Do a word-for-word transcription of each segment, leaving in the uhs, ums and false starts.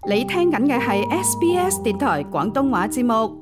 你聽緊嘅係 S B S 電台廣東話節目。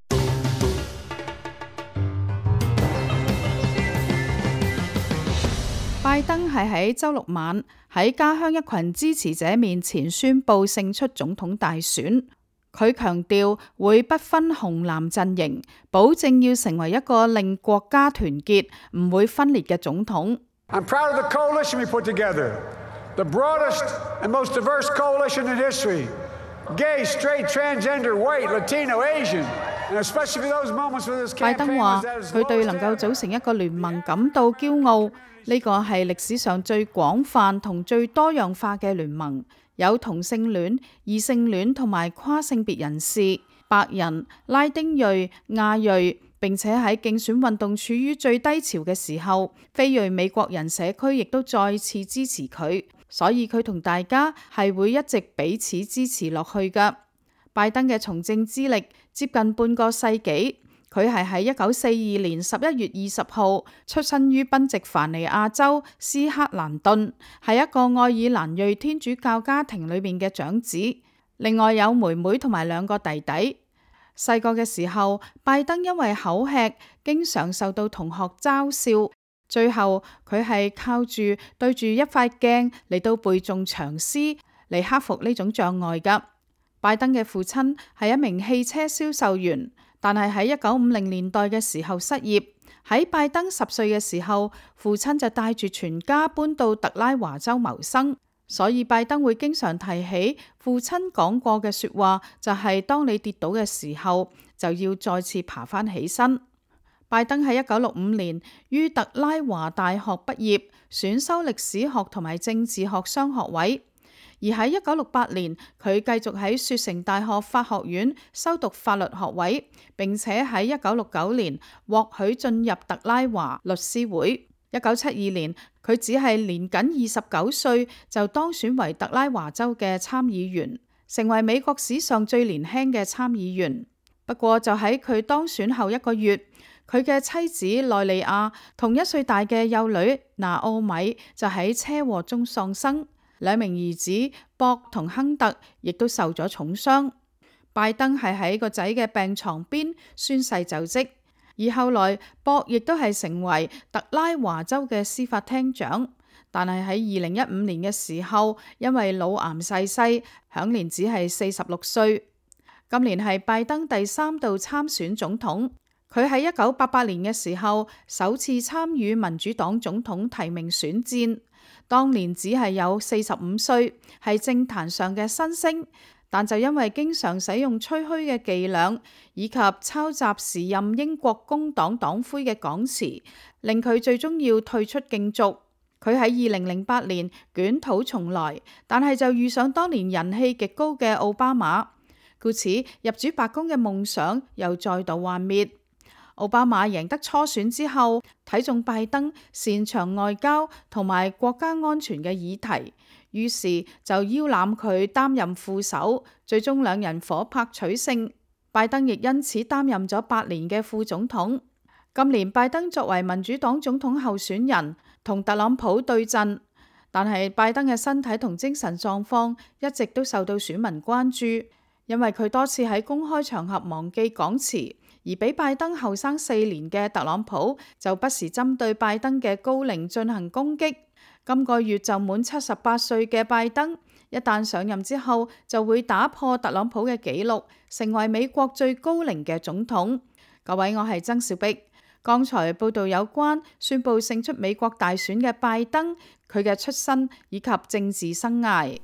拜登係喺週六晚喺家鄉一群支持者面前宣布勝出總統大選。佢強調會不分紅藍陣營，保證要成為一個令國家團結、唔會分裂嘅總統。 I'm proud of the coalition we put together, the broadest and most diverse coalition in history. Gay, straight, transgender, white, Latino, Asian, and especially for those moments for this campaign. 拜登話：佢對能夠組成一個聯盟感到驕傲。呢個係歷史上最廣泛同最多樣化嘅聯盟，有同性戀、異性戀同埋跨性別人士、白人、拉丁裔、亞裔，並且喺競選運動處於最低潮嘅時候，非裔美國人社區亦都再次支持佢，所以佢同大家係會一直彼此支持落去㗎。拜登嘅從政資歷接近半個世紀。佢係喺一九四二年十一月二十號出生於賓夕凡尼亞州斯克蘭頓，係一個愛爾蘭裔天主教家庭裏面嘅長子，另外有妹妹同埋兩個弟弟。細個嘅時候，拜登因為口吃，經常受到同學嘲笑，最後佢係靠住對住一塊鏡嚟到背誦長詩嚟克服呢種障礙㗎。拜登嘅父親係一名汽車銷售員。但係喺一九五零年代嘅時候失業，喺拜登十歲嘅時候，父親就帶住全家搬到特拉華州謀生，所以拜登會經常提起父親講過嘅說話，就係當你跌倒嘅時候，就要再次爬翻起身。拜登喺一九六五年於特拉華大學畢業，選修歷史學同埋政治學雙學位。而喺一九六八年，佢繼續喺雪城大學法學院修讀法律學位，並且喺一九六九年獲許進入特拉華律師會。一九七二年，佢只係年僅二十九歲就當選為特拉華州嘅參議員，成為美國史上最年輕嘅參議員。不過就喺佢當選後一個月，佢嘅妻子內利亞同一歲大嘅幼女拿奧米就喺車禍中喪生。兩名兒子博同亨特亦都受咗重傷。拜登係喺個仔嘅病床邊宣誓就職，而後來博亦都係成為特拉華州嘅司法廳長。但係喺二零一五年嘅時候，因為腦癌逝世，享年只係四十六歲。今年係拜登第三度參選總統。佢喺一九八八年嘅時候首次參與民主黨總統提名選戰。當年只係有四十五歲，係政壇上嘅新星，但就因為經常使用吹噓嘅伎倆，以及抄襲時任英國工黨黨魁嘅講辭，令佢最終要退出競逐。佢喺二零零八年捲土重來，但係就遇上當年人氣極高嘅奧巴馬，故此入主白宮嘅夢想又再度幻滅。奧巴馬贏得初選之後，睇中拜登擅長外交同埋國家安全嘅議題，於是就邀攬佢擔任副手，最終兩人夥拍取勝。拜登亦因此擔任咗八年嘅副總統。今年拜登作為民主黨總統候選人，同特朗普對陣，但係拜登嘅身體同精神狀況一直都受到選民關注，因為佢多次喺公開場合忘記講詞。而比拜登後生四年嘅特朗普就不時針對拜登嘅高齡進行攻擊。今個月就滿七十八歲嘅拜登，一旦上任之後就會打破特朗普嘅紀錄，成為美國最高齡嘅總統。各位，我係曾小碧。剛才報道有關宣布勝出美國大選嘅拜登，佢嘅出身以及政治生涯。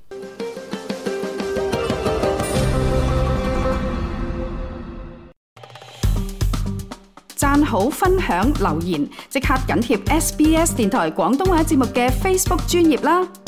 讚好、分享、留言，即刻緊貼 S B S 電台廣東話節目嘅 Facebook 專頁啦！